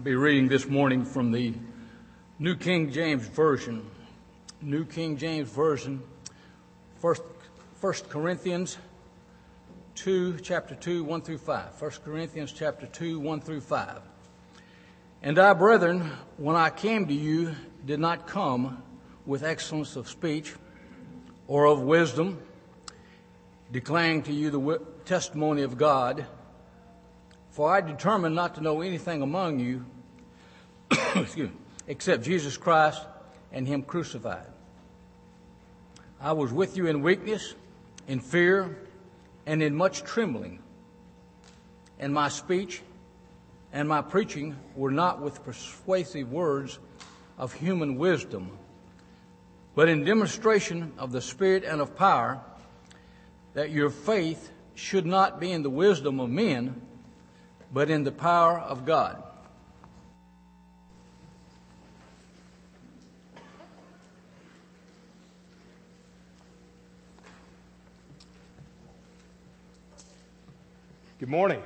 I'll be reading this morning from the New King James Version. New King James Version, 1 Corinthians 2, chapter 2, 1 through 5. 1 Corinthians chapter 2, 1 through 5. And I, brethren, when I came to you, did not come with excellence of speech or of wisdom, declaring to you the testimony of God. For I determined not to know anything among you except Jesus Christ and Him crucified. I was with you in weakness, in fear, and in much trembling. And my speech and my preaching were not with persuasive words of human wisdom, but in demonstration of the Spirit and of power, that your faith should not be in the wisdom of men, but in the power of God. Good morning.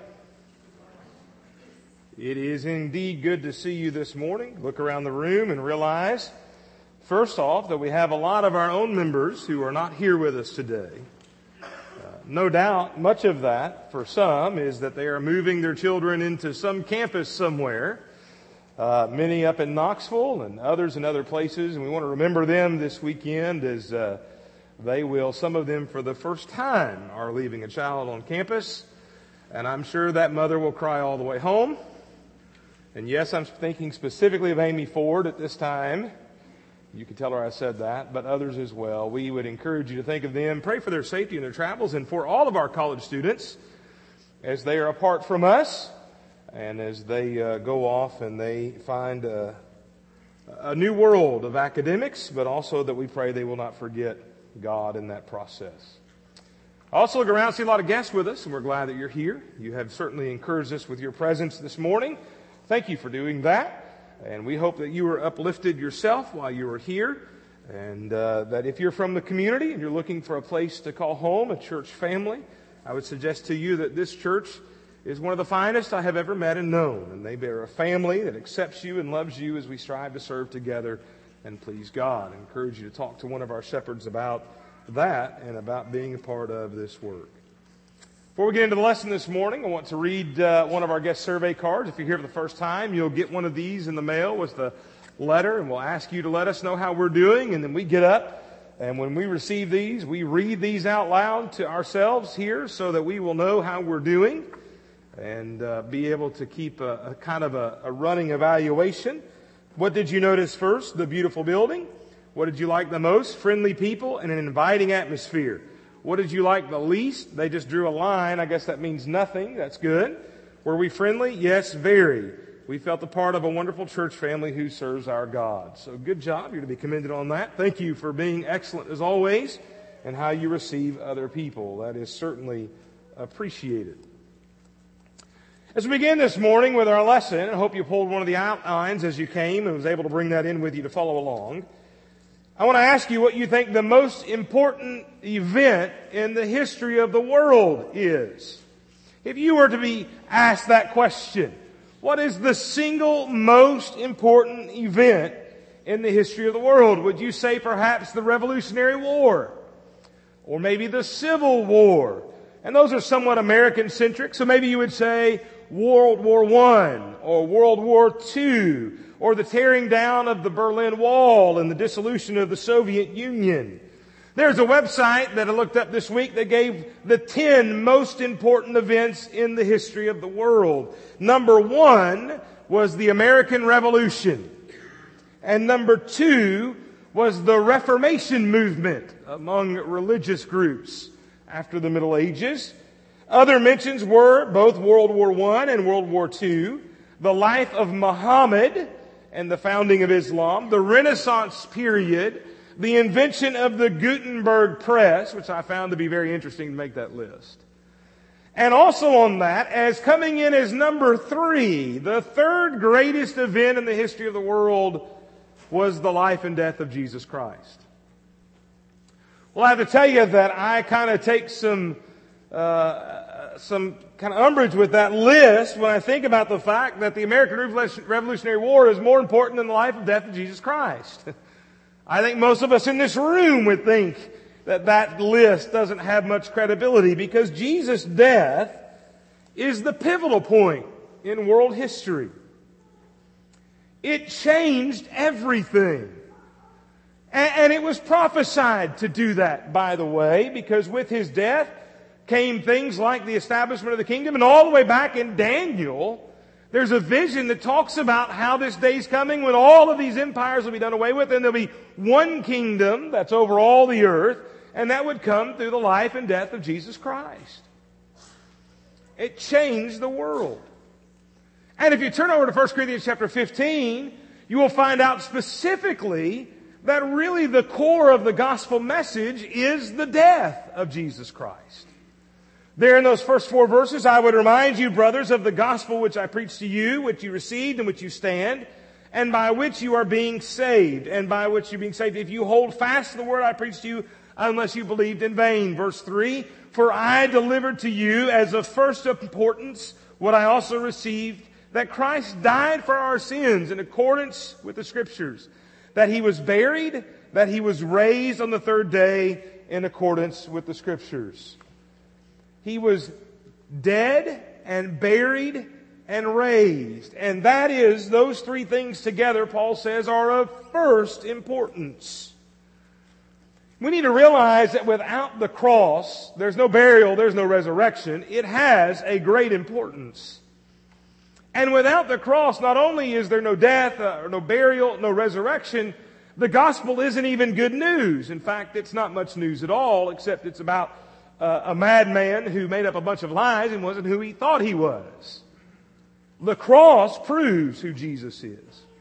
It is indeed good to see you this morning. Look around the room and realize, first off, that we have a lot of our own members who are not here with us today. No doubt, much of that, for some, is that they are moving their children into some campus somewhere, many up in Knoxville and others in other places, and we want to remember them this weekend as they will, some of them for the first time, are leaving a child on campus, and I'm sure that mother will cry all the way home. And yes, I'm thinking specifically of Amy Ford at this time. You can tell her I said that, but others as well. We would encourage you to think of them, pray for their safety in their travels, and for all of our college students as they are apart from us and as they go off and they find a new world of academics, but also that we pray they will not forget God in that process. I also look around and see a lot of guests with us, and we're glad that you're here. You have certainly encouraged us with your presence this morning. Thank you for doing that. And we hope that you were uplifted yourself while you were here, and that if you're from the community and you're looking for a place to call home, a church family, I would suggest to you that this church is one of the finest I have ever met and known. And they are a family that accepts you and loves you as we strive to serve together and please God. I encourage you to talk to one of our shepherds about that and about being a part of this work. Before we get into the lesson this morning, I want to read one of our guest survey cards. If you're here for the first time, you'll get one of these in the mail with the letter, and we'll ask you to let us know how we're doing. And then we get up, and when we receive these, we read these out loud to ourselves here so that we will know how we're doing and be able to keep a kind of a running evaluation. What did you notice first? The beautiful building. What did you like the most? Friendly people and an inviting atmosphere. What did you like the least? They just drew a line. I guess that means nothing. That's good. Were we friendly? Yes, very. We felt a part of a wonderful church family who serves our God. So good job. You're to be commended on that. Thank you for being excellent as always and how you receive other people. That is certainly appreciated. As we begin this morning with our lesson, I hope you pulled one of the outlines as you came and was able to bring that in with you to follow along. I want to ask you what you think the most important event in the history of the world is. If you were to be asked that question, what is the single most important event in the history of the world? Would you say perhaps the Revolutionary War? Or maybe the Civil War? And those are somewhat American-centric, so maybe you would say World War I or World War II, or the tearing down of the Berlin Wall and the dissolution of the Soviet Union. There's a website that I looked up this week that gave the 10 most important events in the history of the world. Number 1 was the American Revolution. And number 2 was the Reformation movement among religious groups after the Middle Ages. Other mentions were both World War I and World War II, the life of Muhammad and the founding of Islam, the Renaissance period, the invention of the Gutenberg press, which I found to be very interesting to make that list. And also on that, as coming in as number 3, the third greatest event in the history of the world was the life and death of Jesus Christ. Well, I have to tell you that I kind of take some some kind of umbrage with that list when I think about the fact that the American Revolutionary War is more important than the life and death of Jesus Christ. I think most of us in this room would think that that list doesn't have much credibility because Jesus' death is the pivotal point in world history. It changed everything. And it was prophesied to do that, by the way, because with His death came things like the establishment of the kingdom. And all the way back in Daniel, there's a vision that talks about how this day's coming when all of these empires will be done away with, and there'll be one kingdom that's over all the earth, and that would come through the life and death of Jesus Christ. It changed the world. And if you turn over to 1 Corinthians chapter 15, you will find out specifically that really the core of the gospel message is the death of Jesus Christ. There in those first 4 verses, I would remind you, brothers, of the gospel which I preached to you, which you received, in which you stand, and by which you are being saved, and by which you're being saved, if you hold fast to the word I preached to you, unless you believed in vain. Verse 3, for I delivered to you as of first importance what I also received, that Christ died for our sins in accordance with the Scriptures, that He was buried, that He was raised on the 3rd day in accordance with the Scriptures. He was dead and buried and raised. And that is, those 3 things together, Paul says, are of first importance. We need to realize that without the cross, there's no burial, there's no resurrection. It has a great importance. And without the cross, not only is there no death, no burial, no resurrection, the gospel isn't even good news. In fact, it's not much news at all, except it's about a madman who made up a bunch of lies and wasn't who he thought he was. The cross proves who Jesus is.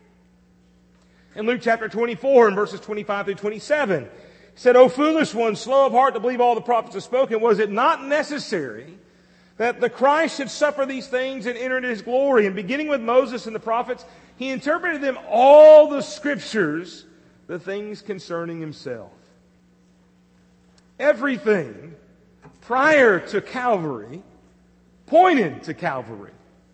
In Luke chapter 24, in verses 25 through 27, he said, O foolish one, slow of heart to believe all the prophets have spoken, was it not necessary that the Christ should suffer these things and enter into His glory? And beginning with Moses and the prophets, He interpreted them all the Scriptures, the things concerning Himself. Everything prior to Calvary pointed to Calvary.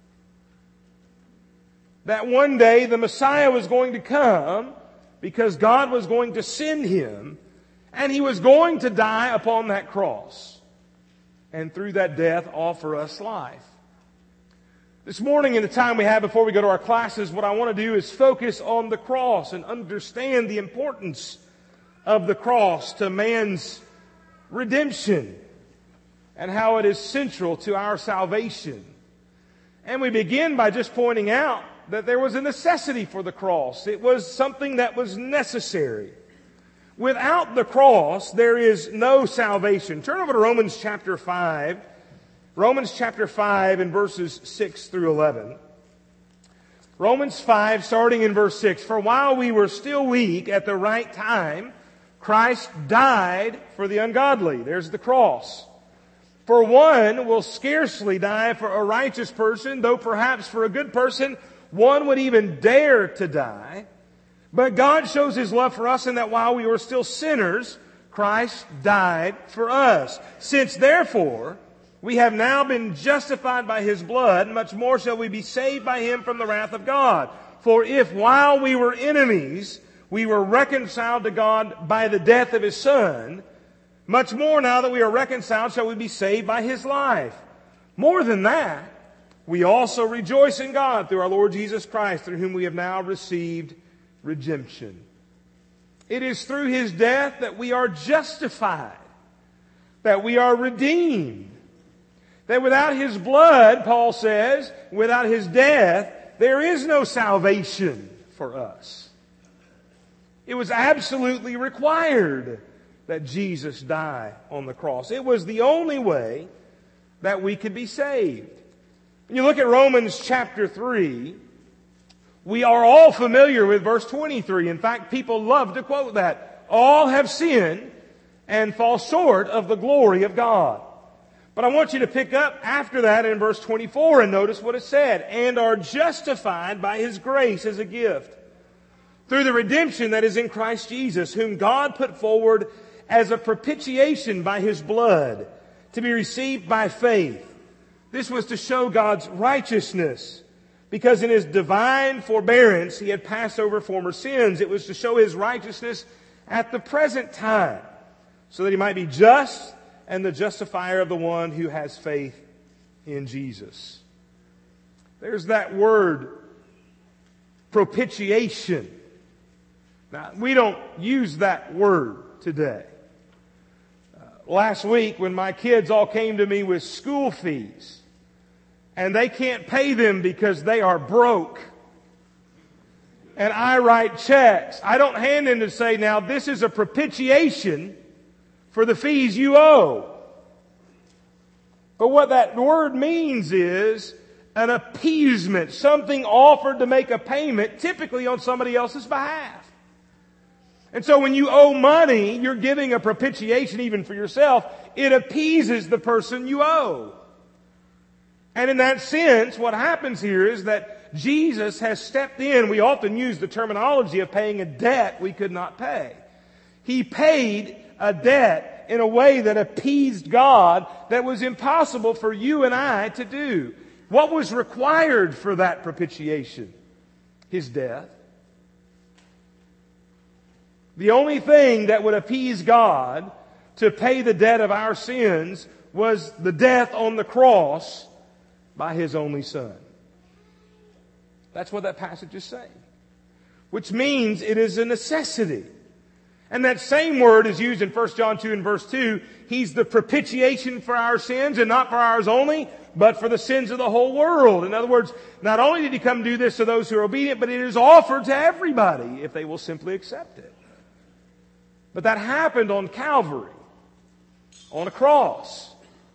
That one day the Messiah was going to come because God was going to send Him, and He was going to die upon that cross, and through that death offer us life. This morning, in the time we have before we go to our classes, what I want to do is focus on the cross and understand the importance of the cross to man's redemption and how it is central to our salvation. And we begin by just pointing out that there was a necessity for the cross. It was something that was necessary. Without the cross, there is no salvation. Turn over to Romans chapter 5. Romans chapter 5 and verses 6 through 11. Romans 5, starting in verse 6. For while we were still weak, at the right time, Christ died for the ungodly. There's the cross. For one will scarcely die for a righteous person, though perhaps for a good person one would even dare to die. But God shows His love for us in that while we were still sinners, Christ died for us. Since therefore we have now been justified by His blood, much more shall we be saved by Him from the wrath of God. For if while we were enemies we were reconciled to God by the death of His Son, much more now that we are reconciled shall we be saved by His life. More than that, we also rejoice in God through our Lord Jesus Christ, through whom we have now received redemption. It is through His death that we are justified, that we are redeemed, that without His blood, Paul says, without His death, there is no salvation for us. It was absolutely required that Jesus die on the cross. It was the only way that we could be saved. When you look at Romans chapter 3, we are all familiar with verse 23. In fact, people love to quote that. All have sinned and fall short of the glory of God. But I want you to pick up after that in verse 24 and notice what it said. And are justified by His grace as a gift, through the redemption that is in Christ Jesus, whom God put forward as a propitiation by His blood, to be received by faith. This was to show God's righteousness, because in His divine forbearance He had passed over former sins. It was to show His righteousness at the present time, so that He might be just and the justifier of the one who has faith in Jesus. There's that word, propitiation. Now, we don't use that word today. Last week, when my kids all came to me with school fees, and they can't pay them because they are broke, and I write checks, I don't hand them to say, now this is a propitiation for the fees you owe. But what that word means is an appeasement, something offered to make a payment, typically on somebody else's behalf. And so when you owe money, you're giving a propitiation even for yourself. It appeases the person you owe. And in that sense, what happens here is that Jesus has stepped in. We often use the terminology of paying a debt we could not pay. He paid a debt in a way that appeased God that was impossible for you and I to do. What was required for that propitiation? His death. The only thing that would appease God to pay the debt of our sins was the death on the cross by His only Son. That's what that passage is saying. Which means it is a necessity. And that same word is used in 1 John 2 and verse 2. He's the propitiation for our sins, and not for ours only, but for the sins of the whole world. In other words, not only did He come do this to those who are obedient, but it is offered to everybody if they will simply accept it. But that happened on Calvary, on a cross.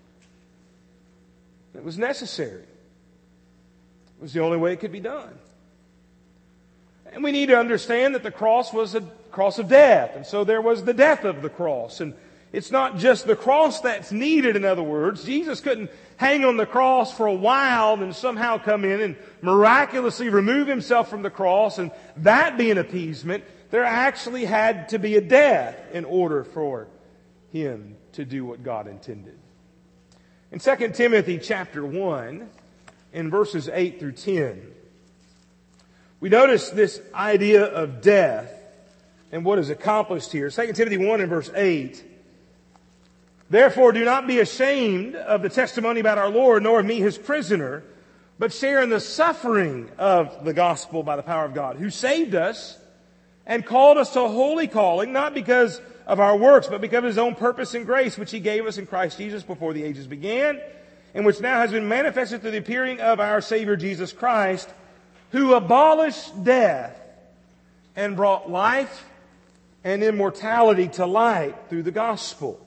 It was necessary. It was the only way it could be done. And we need to understand that the cross was a cross of death. And so there was the death of the cross. And it's not just the cross that's needed, in other words. Jesus couldn't hang on the cross for a while and somehow come in and miraculously remove Himself from the cross and that be an appeasement. There actually had to be a death in order for Him to do what God intended. In 2 Timothy chapter 1, in verses 8 through 10, we notice this idea of death and what is accomplished here. 2 Timothy 1 and verse 8. Therefore do not be ashamed of the testimony about our Lord, nor of me His prisoner, but share in the suffering of the gospel by the power of God, who saved us and called us to a holy calling, not because of our works, but because of His own purpose and grace, which He gave us in Christ Jesus before the ages began, and which now has been manifested through the appearing of our Savior Jesus Christ, who abolished death and brought life and immortality to light through the gospel.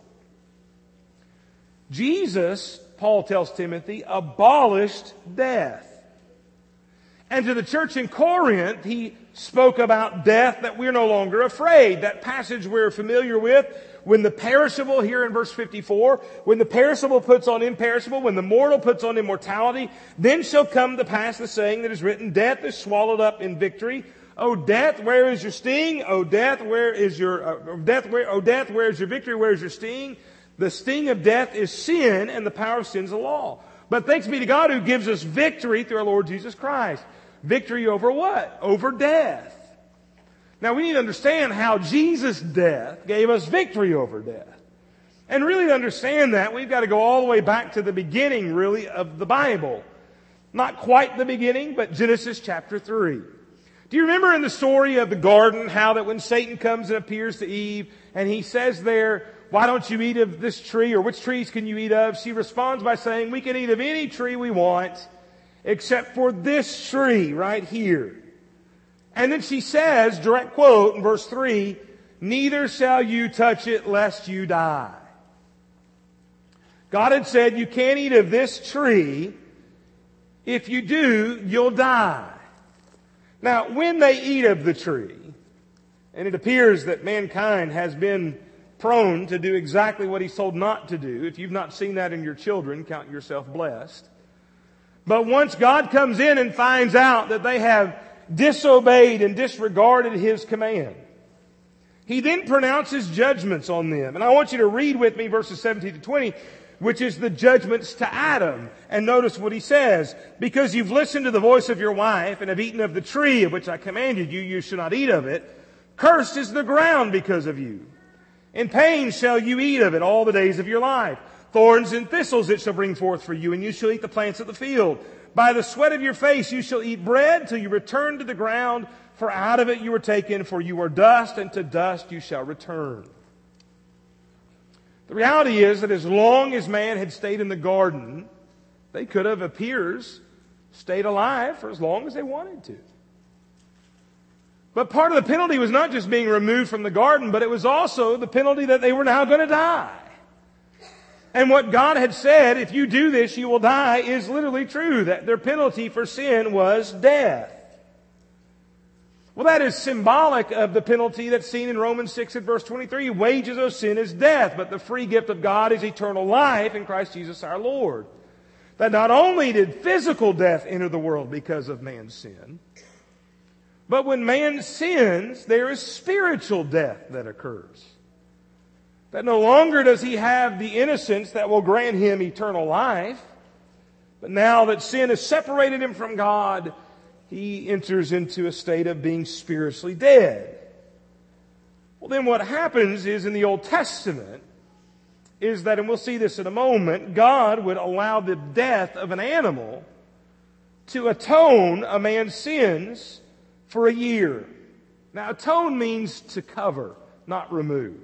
Jesus, Paul tells Timothy, abolished death. And to the church in Corinth, he spoke about death, that we're no longer afraid. That passage we're familiar with, when the perishable, here in verse 54, when the perishable puts on imperishable, when the mortal puts on immortality, then shall come to pass the saying that is written, death is swallowed up in victory. O death, where is your sting? O death, where is your where is your victory? Where is your sting? The sting of death is sin, and the power of sin is the law. But thanks be to God who gives us victory through our Lord Jesus Christ. Victory over what? Over death. Now we need to understand how Jesus' death gave us victory over death. And really to understand that, we've got to go all the way back to the beginning, really, of the Bible. Not quite the beginning, but Genesis chapter 3. Do you remember in the story of the garden, how that when Satan comes and appears to Eve, and he says there, why don't you eat of this tree, or which trees can you eat of? She responds by saying, we can eat of any tree we want, except for this tree right here. And then she says, direct quote in verse 3, neither shall you touch it lest you die. God had said, you can't eat of this tree. If you do, you'll die. Now, when they eat of the tree, and it appears that mankind has been prone to do exactly what he's told not to do. If you've not seen that in your children, count yourself blessed. But once God comes in and finds out that they have disobeyed and disregarded His command, He then pronounces judgments on them. And I want you to read with me verses 17 to 20. which is the judgments to Adam. And notice what he says. Because you've listened to the voice of your wife and have eaten of the tree of which I commanded you, you shall not eat of it. Cursed is the ground because of you. In pain shall you eat of it all the days of your life. Thorns and thistles it shall bring forth for you, and you shall eat the plants of the field. By the sweat of your face you shall eat bread till you return to the ground, for out of it you were taken, for you are dust, and to dust you shall return. The reality is that as long as man had stayed in the garden, they could have, appears, stayed alive for as long as they wanted to. But part of the penalty was not just being removed from the garden, but it was also the penalty that they were now going to die. And what God had said, if you do this, you will die, is literally true. That their penalty for sin was death. Well, that is symbolic of the penalty that's seen in Romans 6 at verse 23. Wages of sin is death, but the free gift of God is eternal life in Christ Jesus our Lord. That not only did physical death enter the world because of man's sin, but when man sins, there is spiritual death that occurs. That no longer does he have the innocence that will grant him eternal life, but now that sin has separated him from God, he enters into a state of being spiritually dead. Well, then what happens is in the Old Testament is that, and we'll see this in a moment, God would allow the death of an animal to atone a man's sins for a year. Now, atone means to cover, not remove.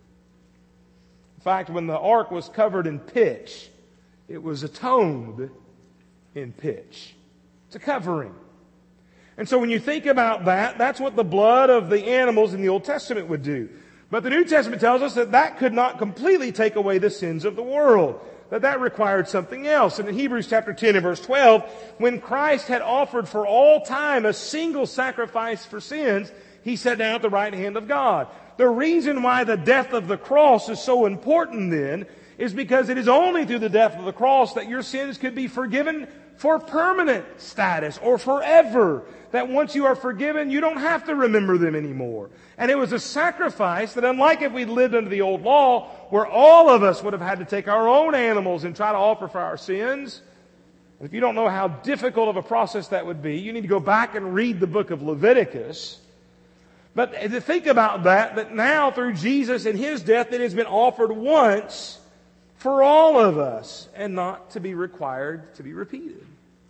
In fact, when the ark was covered in pitch, it was atoned in pitch. It's a covering. And so when you think about that, that's what the blood of the animals in the Old Testament would do. But the New Testament tells us that that could not completely take away the sins of the world. That required something else. And in Hebrews chapter 10 and verse 12, when Christ had offered for all time a single sacrifice for sins, He sat down at the right hand of God. The reason why the death of the cross is so important then is because it is only through the death of the cross that your sins could be forgiven for permanent status or forever. That once you are forgiven, you don't have to remember them anymore. And it was a sacrifice that, unlike if we'd lived under the old law, where all of us would have had to take our own animals and try to offer for our sins. And if you don't know how difficult of a process that would be, you need to go back and read the book of Leviticus. But to think about that now through Jesus and His death, it has been offered once for all of us and not to be required to be repeated.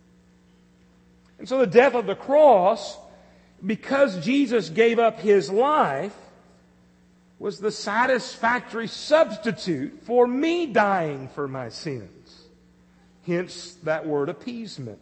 And so the death of the cross, because Jesus gave up His life, was the satisfactory substitute for me dying for my sins. Hence that word appeasement.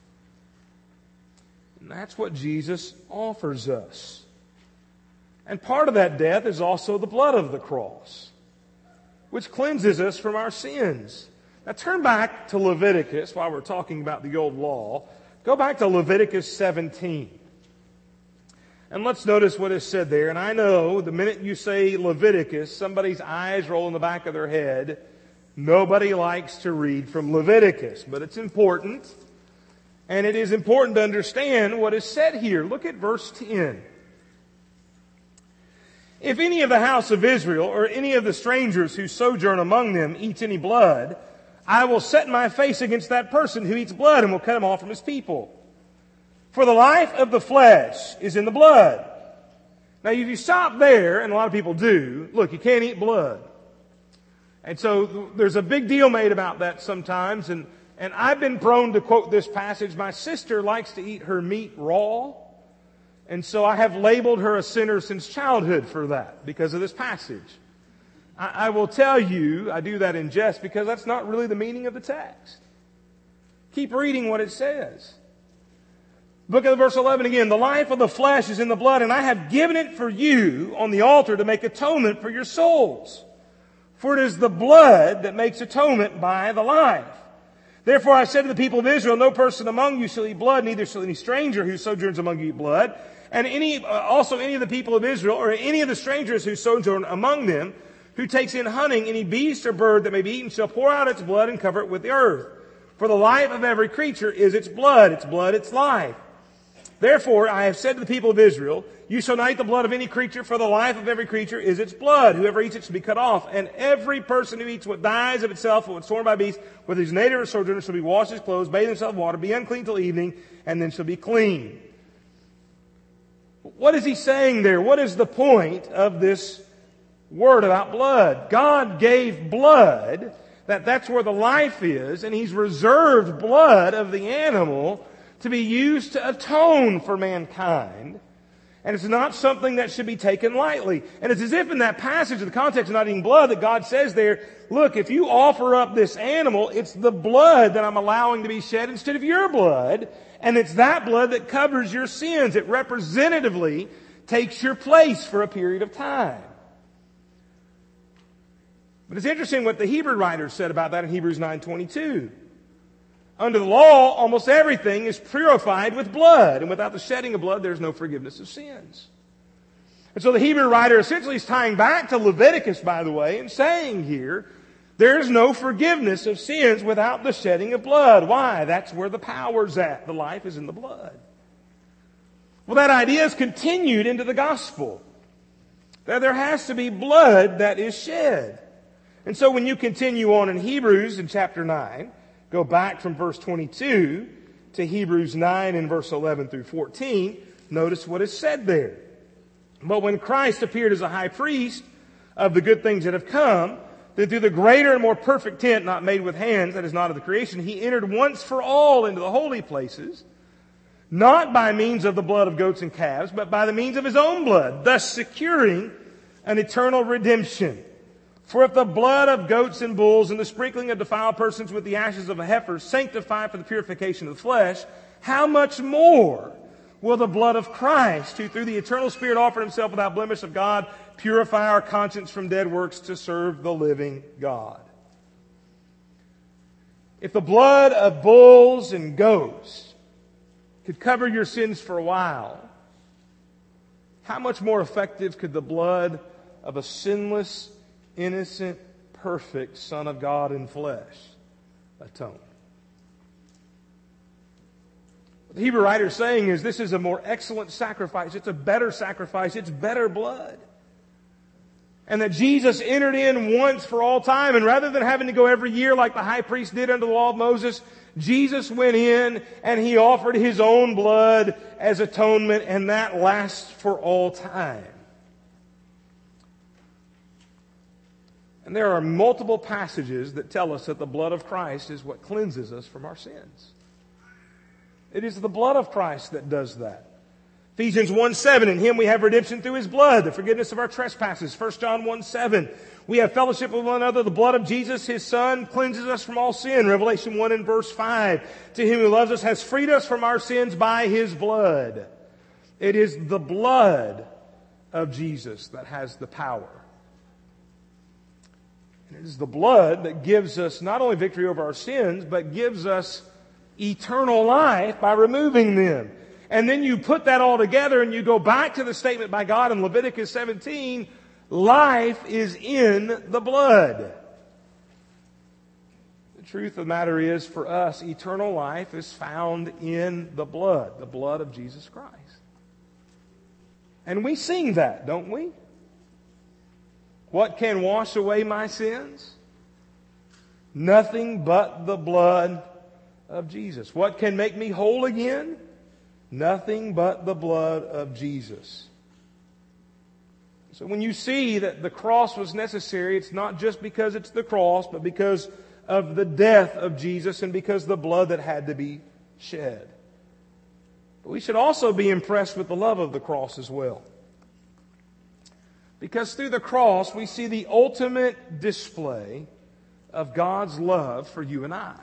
And that's what Jesus offers us. And part of that death is also the blood of the cross, which cleanses us from our sins. Now turn back to Leviticus while we're talking about the old law. Go back to Leviticus 17. And let's notice what is said there. And I know the minute you say Leviticus, somebody's eyes roll in the back of their head. Nobody likes to read from Leviticus, but it's important. And it is important to understand what is said here. Look at verse 10. If any of the house of Israel or any of the strangers who sojourn among them eats any blood, I will set my face against that person who eats blood and will cut him off from his people. For the life of the flesh is in the blood. Now, if you stop there, and a lot of people do, look, you can't eat blood. And so there's a big deal made about that sometimes. And I've been prone to quote this passage. My sister likes to eat her meat raw. And so I have labeled her a sinner since childhood for that, because of this passage. I will tell you, I do that in jest, because that's not really the meaning of the text. Keep reading what it says. Look at verse 11 again. The life of the flesh is in the blood, and I have given it for you on the altar to make atonement for your souls. For it is the blood that makes atonement by the life. Therefore I said to the people of Israel, no person among you shall eat blood, neither shall any stranger who sojourns among you eat blood. And also any of the people of Israel, or any of the strangers who sojourn among them, who takes in hunting any beast or bird that may be eaten, shall pour out its blood and cover it with the earth. For the life of every creature is its blood, its life. Therefore, I have said to the people of Israel, you shall not eat the blood of any creature, for the life of every creature is its blood. Whoever eats it shall be cut off. And every person who eats what dies of itself, or what's torn by beasts, whether he's native or sojourner, shall be washed his clothes, bathe himself in water, be unclean till evening, and then shall be clean. What is he saying there? What is the point of this word about blood? God gave blood, that's where the life is, and He's reserved blood of the animal to be used to atone for mankind. And it's not something that should be taken lightly. And it's as if in that passage, in the context of not eating blood, that God says there, look, if you offer up this animal, it's the blood that I'm allowing to be shed instead of your blood. And it's that blood that covers your sins. It representatively takes your place for a period of time. But it's interesting what the Hebrew writer said about that in Hebrews 9:22. Under the law, almost everything is purified with blood, and without the shedding of blood, there's no forgiveness of sins. And so the Hebrew writer essentially is tying back to Leviticus, by the way, and saying here, there is no forgiveness of sins without the shedding of blood. Why? That's where the power's at. The life is in the blood. Well, that idea is continued into the gospel. That there has to be blood that is shed. And so when you continue on in Hebrews in chapter 9, go back from verse 22 to Hebrews 9 and verse 11 through 14. Notice what is said there. But when Christ appeared as a high priest of the good things that have come, then through the greater and more perfect tent, not made with hands, that is not of the creation, He entered once for all into the holy places, not by means of the blood of goats and calves, but by the means of His own blood, thus securing an eternal redemption. For if the blood of goats and bulls and the sprinkling of defiled persons with the ashes of a heifer sanctify for the purification of the flesh, how much more will the blood of Christ, who through the eternal Spirit offered Himself without blemish of God, purify our conscience from dead works to serve the living God? If the blood of bulls and goats could cover your sins for a while, how much more effective could the blood of a sinless, innocent, perfect Son of God in flesh atone? What the Hebrew writer is saying is this is a more excellent sacrifice. It's a better sacrifice. It's better blood. And that Jesus entered in once for all time. And rather than having to go every year like the high priest did under the law of Moses, Jesus went in and He offered His own blood as atonement, and that lasts for all time. And there are multiple passages that tell us that the blood of Christ is what cleanses us from our sins. It is the blood of Christ that does that. Ephesians 1:7, in Him we have redemption through His blood, the forgiveness of our trespasses. 1 John 1:7, we have fellowship with one another. The blood of Jesus, His Son, cleanses us from all sin. Revelation 1 and verse 5, to Him who loves us has freed us from our sins by His blood. It is the blood of Jesus that has the power. And it is the blood that gives us not only victory over our sins, but gives us eternal life by removing them. And then you put that all together and you go back to the statement by God in Leviticus 17, life is in the blood. The truth of the matter is, for us, eternal life is found in the blood of Jesus Christ. And we sing that, don't we? What can wash away my sins? Nothing but the blood of Jesus. What can make me whole again? Nothing but the blood of Jesus. So when you see that the cross was necessary, it's not just because it's the cross, but because of the death of Jesus and because of the blood that had to be shed. But we should also be impressed with the love of the cross as well. Because through the cross, we see the ultimate display of God's love for you and I.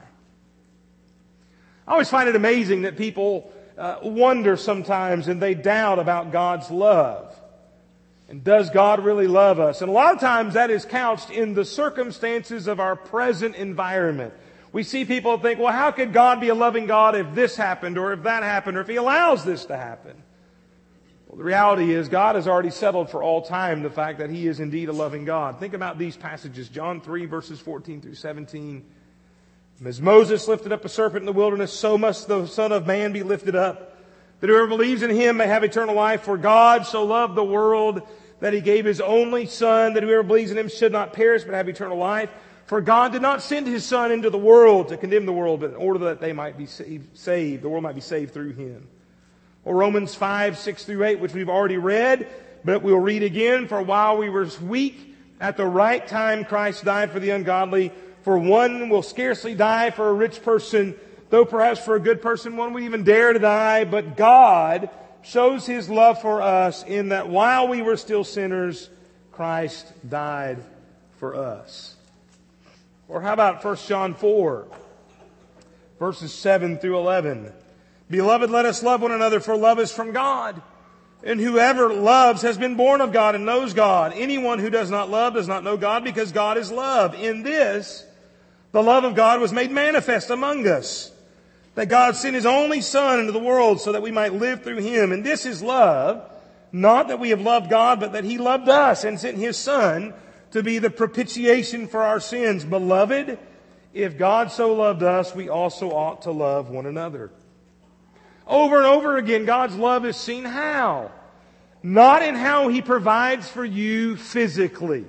I always find it amazing that people wonder sometimes and they doubt about God's love. And does God really love us? And a lot of times that is couched in the circumstances of our present environment. We see people think, well, how could God be a loving God if this happened or if that happened or if He allows this to happen? Well, the reality is God has already settled for all time the fact that He is indeed a loving God. Think about these passages. John 3 verses 14 through 17. As Moses lifted up a serpent in the wilderness, so must the Son of Man be lifted up, that whoever believes in Him may have eternal life. For God so loved the world that He gave His only Son, that whoever believes in Him should not perish but have eternal life. For God did not send His Son into the world to condemn the world, but in order that they might be saved, the world might be saved through Him. Or Romans 5, 6 through 8, which we've already read, but we'll read again. For while we were weak, at the right time Christ died for the ungodly. For one will scarcely die for a rich person, though perhaps for a good person one would even dare to die. But God shows His love for us in that while we were still sinners, Christ died for us. Or how about 1 John 4, verses 7 through 11? Beloved, let us love one another, for love is from God. And whoever loves has been born of God and knows God. Anyone who does not love does not know God, because God is love. In this, the love of God was made manifest among us, that God sent His only Son into the world so that we might live through Him. And this is love, not that we have loved God, but that He loved us and sent His Son to be the propitiation for our sins. Beloved, if God so loved us, we also ought to love one another. Over and over again, God's love is seen how? Not in how He provides for you physically.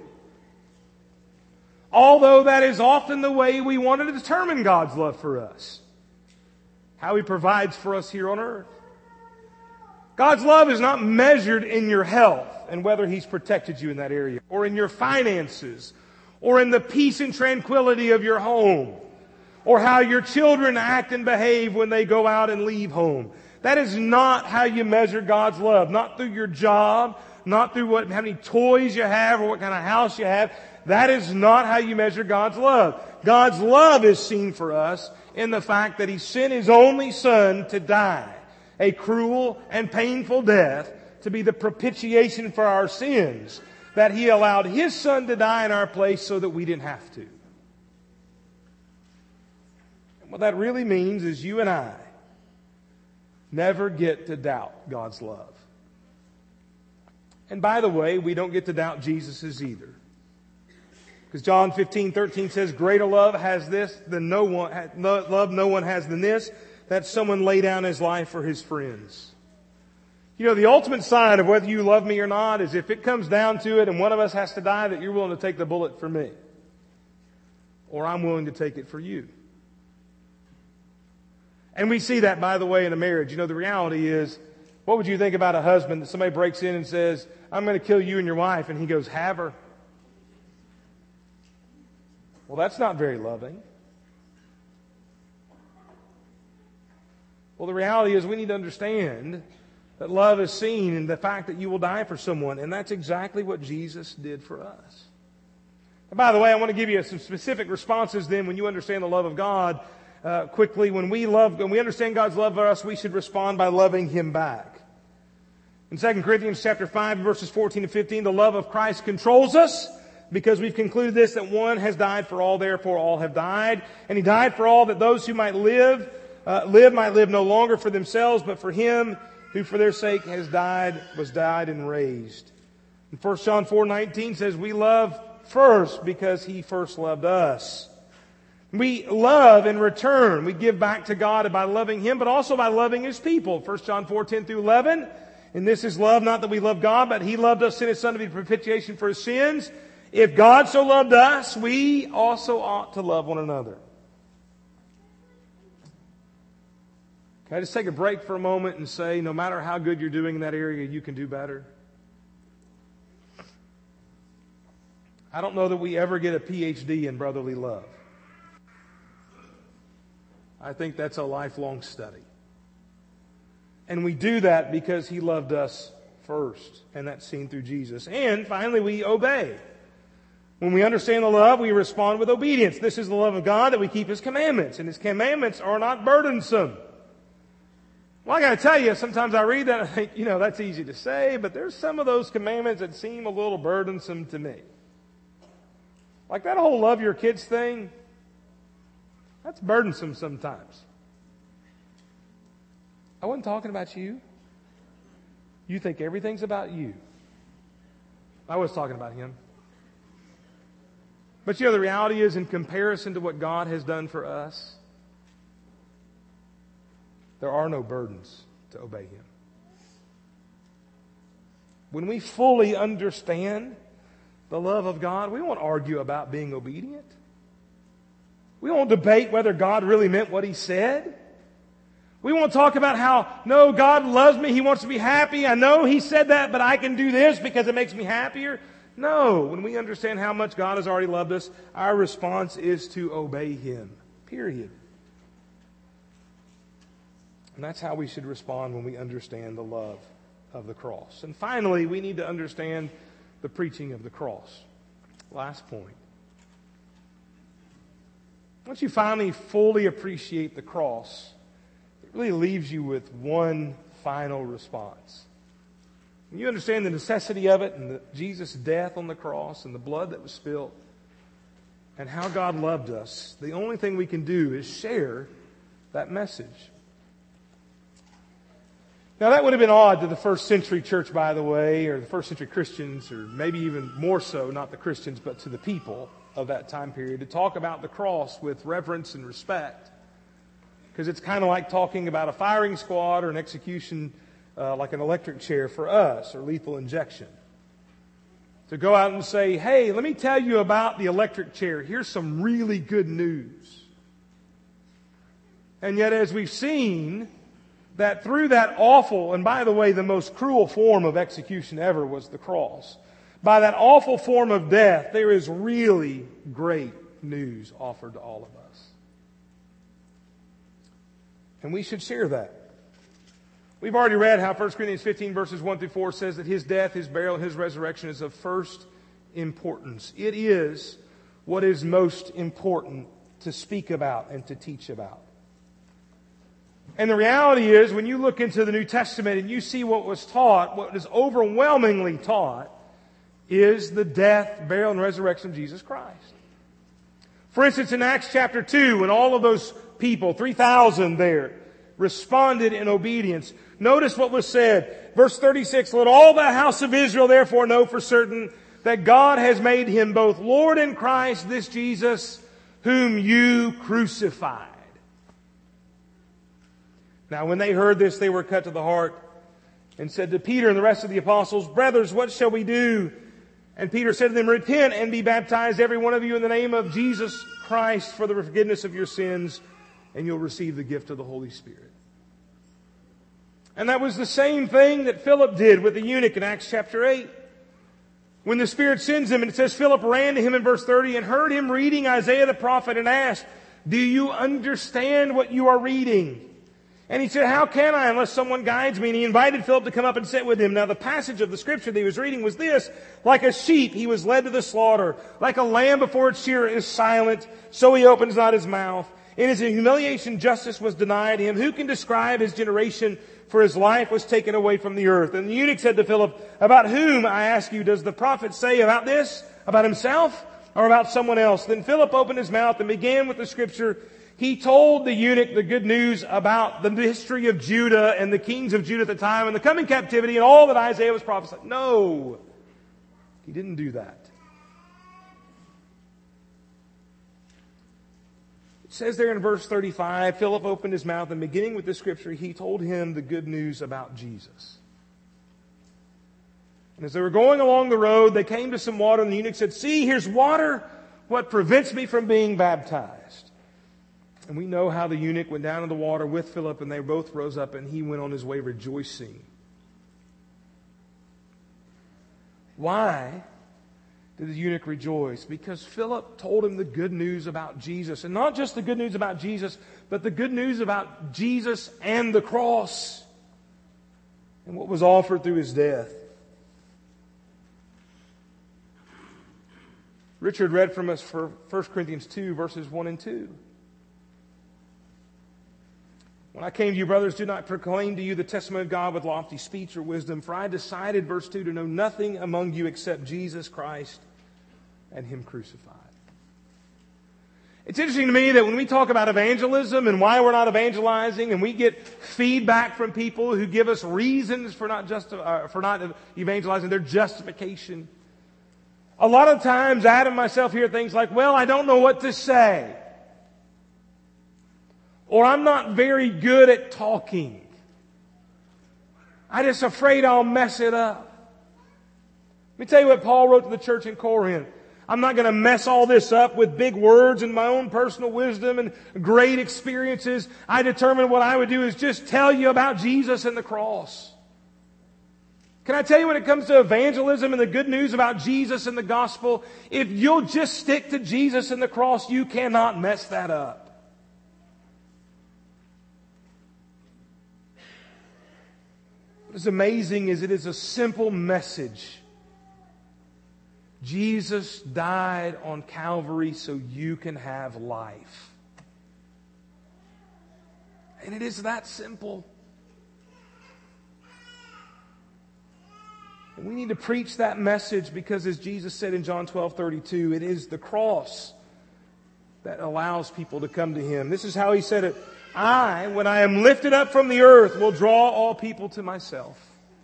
Although that is often the way we want to determine God's love for us. How He provides for us here on earth. God's love is not measured in your health and whether He's protected you in that area, or in your finances, or in the peace and tranquility of your home, or how your children act and behave when they go out and leave home. That is not how you measure God's love. Not through your job, not through how many toys you have or what kind of house you have. That is not how you measure God's love. God's love is seen for us in the fact that He sent His only Son to die a cruel and painful death to be the propitiation for our sins. That He allowed His Son to die in our place so that we didn't have to. And what that really means is you and I never get to doubt God's love. And by the way, we don't get to doubt Jesus's either. Because John 15:13 says, greater love has this than no one has than this, that someone lay down his life for his friends. You know, the ultimate sign of whether you love me or not is if it comes down to it and one of us has to die, that you're willing to take the bullet for me. Or I'm willing to take it for you. And we see that, by the way, in a marriage. You know, the reality is, what would you think about a husband that somebody breaks in and says, I'm going to kill you and your wife, and he goes, have her? Well, that's not very loving. Well, the reality is we need to understand that love is seen in the fact that you will die for someone. And that's exactly what Jesus did for us. And by the way, I want to give you some specific responses then when you understand the love of God. Quickly, when we understand God's love for us, we should respond by loving Him back. In 2 Corinthians chapter 5, verses 14 to 15, the love of Christ controls us, because we've concluded this, that one has died for all, therefore all have died. And He died for all, that those who might live might live no longer for themselves, but for Him who for their sake was died and raised. And 1 John 4:19 says, we love first because He first loved us. We love in return. We give back to God by loving Him, but also by loving His people. 1 John 4:10 through 11. And this is love, not that we love God, but He loved us, sent His Son to be propitiation for His sins. If God so loved us, we also ought to love one another. Can I just take a break for a moment and say, no matter how good you're doing in that area, you can do better? I don't know that we ever get a PhD in brotherly love. I think that's a lifelong study. And we do that because He loved us first. And that's seen through Jesus. And finally, we obey. When we understand the love, we respond with obedience. This is the love of God, that we keep His commandments. And His commandments are not burdensome. Well, I got to tell you, sometimes I read that and I think, that's easy to say, but there's some of those commandments that seem a little burdensome to me. Like that whole love your kids thing. That's burdensome sometimes. I wasn't talking about you. You think everything's about you. I was talking about Him. But the reality is, in comparison to what God has done for us, there are no burdens. to obey Him. When we fully understand the love of God, we won't argue about being obedient. We won't debate whether God really meant what He said. We won't talk about how, no, God loves me, He wants to be happy. I know He said that, but I can do this because it makes me happier. No, when we understand how much God has already loved us, our response is to obey Him. Period. And that's how we should respond when we understand the love of the cross. And finally, we need to understand the preaching of the cross. Last point. Once you finally fully appreciate the cross, it really leaves you with one final response. When you understand the necessity of it and Jesus' death on the cross and the blood that was spilled and how God loved us, the only thing we can do is share that message. Now that would have been odd to the first century church, by the way, or the first century Christians, or maybe even more so, not the Christians, but to the people of that time period, to talk about the cross with reverence and respect. Because it's kind of like talking about a firing squad or an execution like an electric chair for us, or lethal injection. To go out and say, hey, let me tell you about the electric chair. Here's some really good news. And yet, as we've seen, that through that awful, and by the way, the most cruel form of execution ever was the cross. By that awful form of death, there is really great news offered to all of us. And we should share that. We've already read how 1 Corinthians 15 verses 1 through 4 says that His death, His burial, and His resurrection is of first importance. It is what is most important to speak about and to teach about. And the reality is, when you look into the New Testament and you see what was taught, what is overwhelmingly taught is the death, burial, and resurrection of Jesus Christ. For instance, in Acts chapter 2, when all of those people, 3,000 there, responded in obedience, notice what was said. Verse 36, let all the house of Israel therefore know for certain that God has made Him both Lord and Christ, this Jesus, whom you crucified. Now when they heard this, they were cut to the heart and said to Peter and the rest of the apostles, brothers, what shall we do? And Peter said to them, repent and be baptized, every one of you, in the name of Jesus Christ for the forgiveness of your sins, and you'll receive the gift of the Holy Spirit. And that was the same thing that Philip did with the eunuch in Acts chapter 8. When the Spirit sends him, and it says Philip ran to him in verse 30 and heard him reading Isaiah the prophet and asked, do you understand what you are reading? And he said, how can I unless someone guides me? And he invited Philip to come up and sit with him. Now the passage of the scripture that he was reading was this: like a sheep he was led to the slaughter. Like a lamb before its shearer is silent, so he opens not his mouth. In his humiliation justice was denied him. Who can describe his generation? For his life was taken away from the earth. And the eunuch said to Philip, about whom, I ask you, does the prophet say about this? About himself or about someone else? Then Philip opened his mouth and began with the scripture. He told the eunuch the good news about the history of Judah and the kings of Judah at the time and the coming captivity and all that Isaiah was prophesied. No, he didn't do that. It says there in verse 35, Philip opened his mouth and beginning with the scripture, he told him the good news about Jesus. And as they were going along the road, they came to some water and the eunuch said, see, here's water. What prevents me from being baptized? And we know how the eunuch went down to the water with Philip and they both rose up and he went on his way rejoicing. Why did the eunuch rejoice? Because Philip told him the good news about Jesus. And not just the good news about Jesus, but the good news about Jesus and the cross and what was offered through His death. Richard read from us for 1 Corinthians 2, verses 1 and 2. When I came to you, brothers, do not proclaim to you the testimony of God with lofty speech or wisdom, for I decided, verse 2, to know nothing among you except Jesus Christ and Him crucified. It's interesting to me that when we talk about evangelism and why we're not evangelizing, and we get feedback from people who give us reasons for not evangelizing, their justification. A lot of times, Adam and myself hear things like, well, I don't know what to say. Or I'm not very good at talking. I'm just afraid I'll mess it up. Let me tell you what Paul wrote to the church in Corinth. I'm not going to mess all this up with big words and my own personal wisdom and great experiences. I determined what I would do is just tell you about Jesus and the cross. Can I tell you when it comes to evangelism and the good news about Jesus and the gospel, if you'll just stick to Jesus and the cross, you cannot mess that up. What's amazing is it is a simple message. Jesus died on Calvary so you can have life. And it is that simple. And we need to preach that message because, as Jesus said in John 12:32, it is the cross that allows people to come to Him. This is how He said it. I, when I am lifted up from the earth, will draw all people to myself.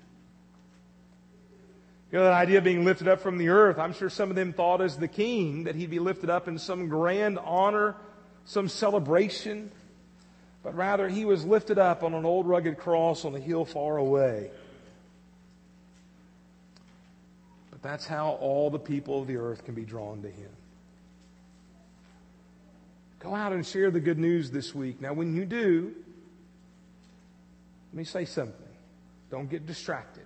You know, that idea of being lifted up from the earth, I'm sure some of them thought as the king that He'd be lifted up in some grand honor, some celebration. But rather, He was lifted up on an old rugged cross on a hill far away. But that's how all the people of the earth can be drawn to Him. Go out and share the good news this week. Now, when you do, let me say something. Don't get distracted.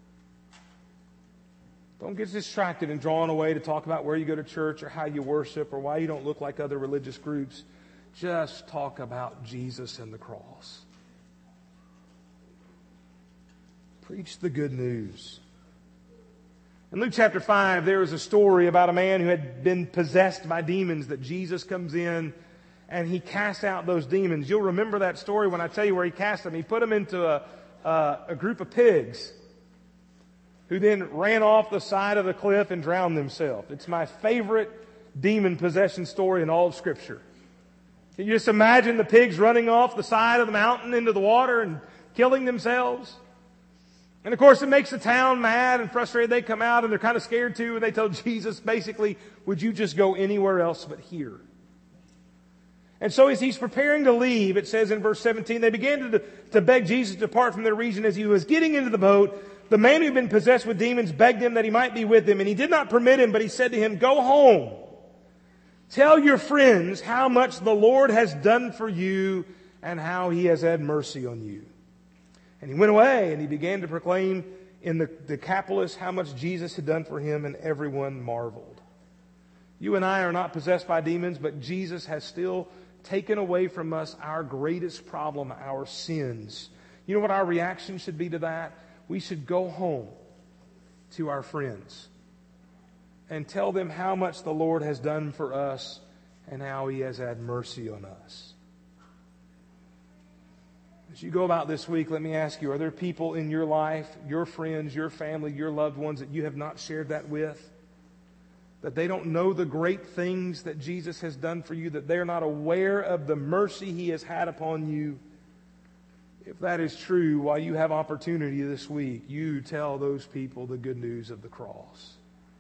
Don't get distracted and drawn away to talk about where you go to church or how you worship or why you don't look like other religious groups. Just talk about Jesus and the cross. Preach the good news. In Luke chapter 5, there is a story about a man who had been possessed by demons that Jesus comes in and He casts out those demons. You'll remember that story when I tell you where He cast them. He put them into a group of pigs who then ran off the side of the cliff and drowned themselves. It's my favorite demon possession story in all of Scripture. Can you just imagine the pigs running off the side of the mountain into the water and killing themselves? And of course it makes the town mad and frustrated. They come out and they're kind of scared too, and they tell Jesus basically, would you just go anywhere else but here? And so as He's preparing to leave, it says in verse 17, they began to beg Jesus to depart from their region. As He was getting into the boat, the man who had been possessed with demons begged Him that He might be with him. And He did not permit him, but He said to him, go home. Tell your friends how much the Lord has done for you and how He has had mercy on you. And he went away and he began to proclaim in the Decapolis how much Jesus had done for him, and everyone marveled. You and I are not possessed by demons, but Jesus has still taken away from us our greatest problem, our sins. You know what our reaction should be to that? We should go home to our friends and tell them how much the Lord has done for us and how He has had mercy on us. As you go about this week, let me ask you, are there people in your life, your friends, your family, your loved ones that you have not shared that with? That they don't know the great things that Jesus has done for you, that they're not aware of the mercy He has had upon you? If that is true, while you have opportunity this week, you tell those people the good news of the cross.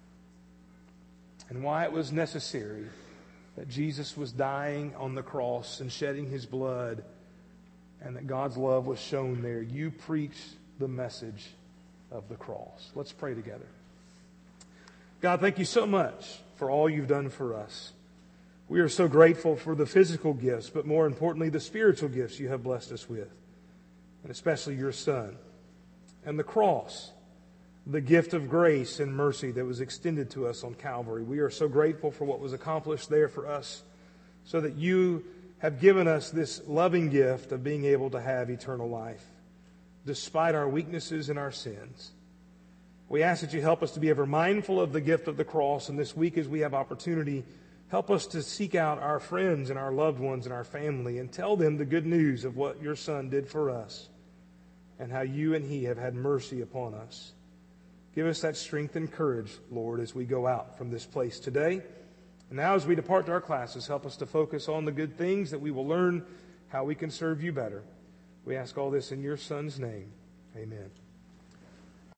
And why it was necessary that Jesus was dying on the cross and shedding His blood, and that God's love was shown there. You preach the message of the cross. Let's pray together. God, thank You so much for all You've done for us. We are so grateful for the physical gifts, but more importantly, the spiritual gifts You have blessed us with, and especially Your Son. And the cross, the gift of grace and mercy that was extended to us on Calvary. We are so grateful for what was accomplished there for us, so that You have given us this loving gift of being able to have eternal life, despite our weaknesses and our sins. We ask that You help us to be ever mindful of the gift of the cross, and this week as we have opportunity, help us to seek out our friends and our loved ones and our family and tell them the good news of what Your Son did for us and how You and He have had mercy upon us. Give us that strength and courage, Lord, as we go out from this place today. And now as we depart to our classes, help us to focus on the good things that we will learn how we can serve You better. We ask all this in Your Son's name. Amen.